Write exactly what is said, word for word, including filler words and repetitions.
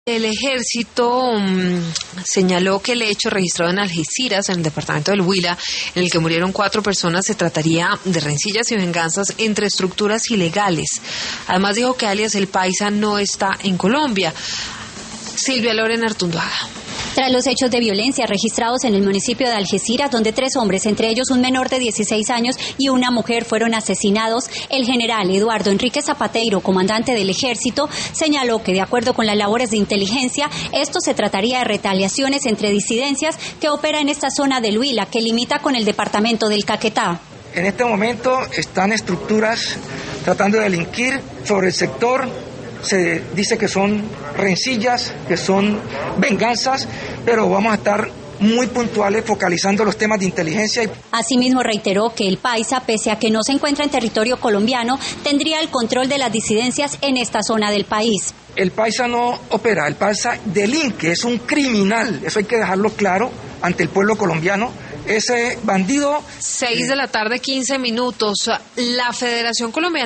El ejército um, señaló que el hecho registrado en Algeciras, en el departamento del Huila, en el que murieron cuatro personas, se trataría de rencillas y venganzas entre estructuras ilegales. Además dijo que alias El Paisa no está en Colombia. Silvia Lorena Artunduaga. Tras los hechos de violencia registrados en el municipio de Algeciras, donde tres hombres, entre ellos un menor de dieciséis años y una mujer, fueron asesinados, el general Eduardo Enrique Zapateiro, comandante del ejército, señaló que de acuerdo con las labores de inteligencia, esto se trataría de retaliaciones entre disidencias que opera en esta zona del Huila, que limita con el departamento del Caquetá. En este momento están estructuras tratando de delinquir sobre el sector. Se dice que son rencillas, que son venganzas, pero vamos a estar muy puntuales focalizando los temas de inteligencia. Asimismo reiteró que el Paisa, pese a que no se encuentra en territorio colombiano, tendría el control de las disidencias en esta zona del país. El Paisa no opera, el Paisa delinque, es un criminal, eso hay que dejarlo claro ante el pueblo colombiano. Ese bandido... Seis de la tarde, quince minutos. La Federación Colombiana